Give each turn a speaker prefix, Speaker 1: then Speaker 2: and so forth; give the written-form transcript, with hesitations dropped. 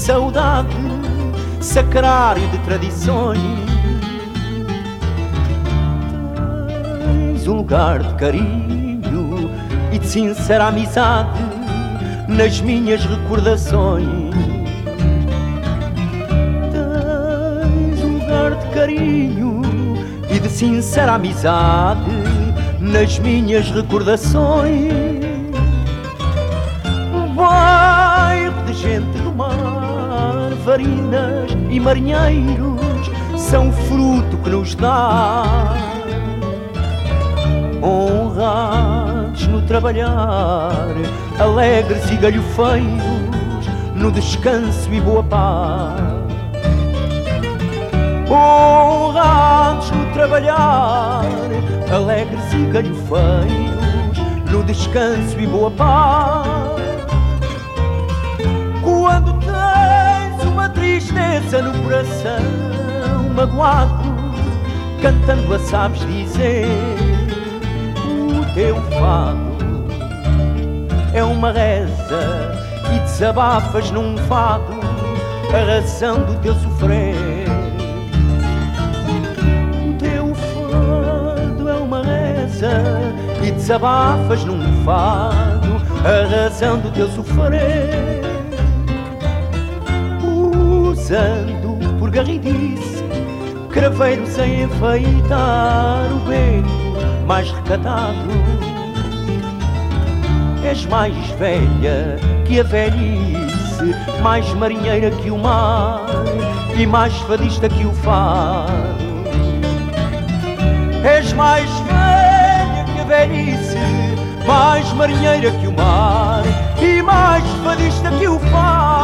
Speaker 1: saudade, sacrário de tradições. Tens um lugar de carinho e de sincera amizade nas minhas recordações. Tens um lugar de carinho e de sincera amizade nas minhas recordações. Um bairro de gente do mar, varinas e marinheiros são o fruto que nos dá. Honrados no trabalhar, alegres e galhofeiros no descanso e boa paz. Honrados no trabalhar, alegres e galhofeiros no descanso e boa paz. Quando tens uma tristeza no coração magoado, cantando a sabes dizer, o teu fado é uma reza e desabafas num fado a razão do teu sofrer. O teu fado é uma reza e desabafas num fado a razão do teu sofrer. Usando por garridice craveiro sem enfeitar o beco mais recatado. És mais velha que a velhice, mais marinheira que o mar e mais fadista que o fado. És mais velha que a velhice, mais marinheira que o mar e mais fadista que o fado.